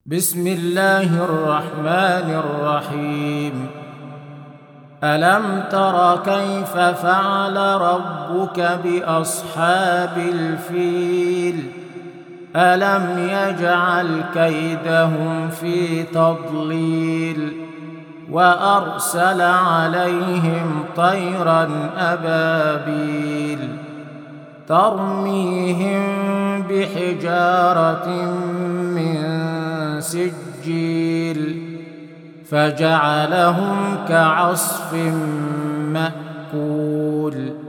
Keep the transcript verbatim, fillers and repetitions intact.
بسم الله الرحمن الرحيم. ألم تر كيف فعل ربك بأصحاب الفيل؟ ألم يجعل كيدهم في تضليل وأرسل عليهم طيرا أبابيل ترميهم بحجارة من سجيل فجعلهم كعصف مأكول.